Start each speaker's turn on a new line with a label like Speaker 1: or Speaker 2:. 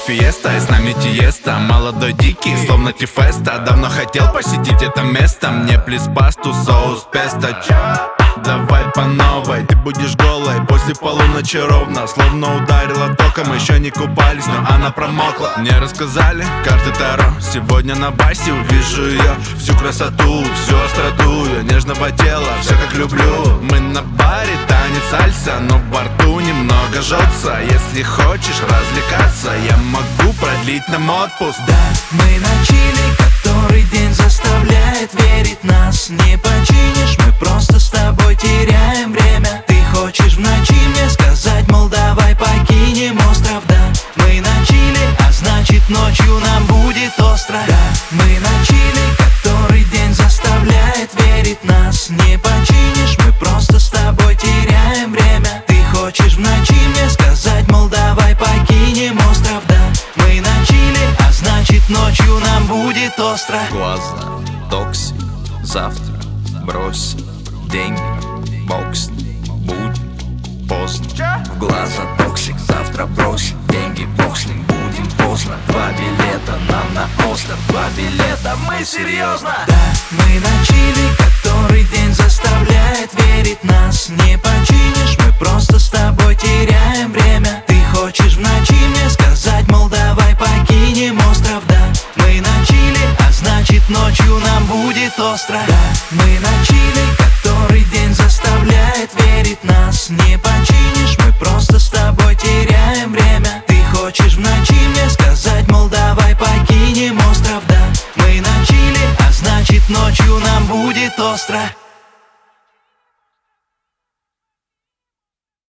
Speaker 1: фиеста, и с нами Тиеста. Молодой дикий, словно Тифеста. Давно хотел посетить это место. Мне плиз пасту, соус, песто. Давай по новой, ты будешь голой после полуночи ровно. Словно ударила током, еще не купались, но она промокла. Мне рассказали карты Таро, сегодня на басе увижу ее. Всю красоту, всю остроту ее нежного тела, все как люблю. Мы на баре, танец сальса, но во рту немного жжется. Если хочешь развлекаться, я могу продлить нам отпуск.
Speaker 2: Да, мы на чили, который день заставляет верить. Нас не починишь, мы просто с тобой теряем время. Ты хочешь в ночи мне сказать, мол, давай покинем остров. Да, мы на чили, а значит ночью нам будет остро. Да, мы на чили, который день заставляет верить. Нас не починишь, мы просто с тобой теряем время. Ты хочешь в ночи мне сказать, мол, давай покинем остров. Да, мы на чили, а значит ночью нам будет остро.
Speaker 3: Глаза, токсик, завтра бросим деньги, бокс, будем поздно. В глаза токсик, завтра бросим деньги, бог с ним, будем поздно. 2 билета нам на остров, 2 билета, мы серьезно.
Speaker 2: Да, мы на чили, который день заставляет верить. Нас не починишь, мы просто с тобой теряем время.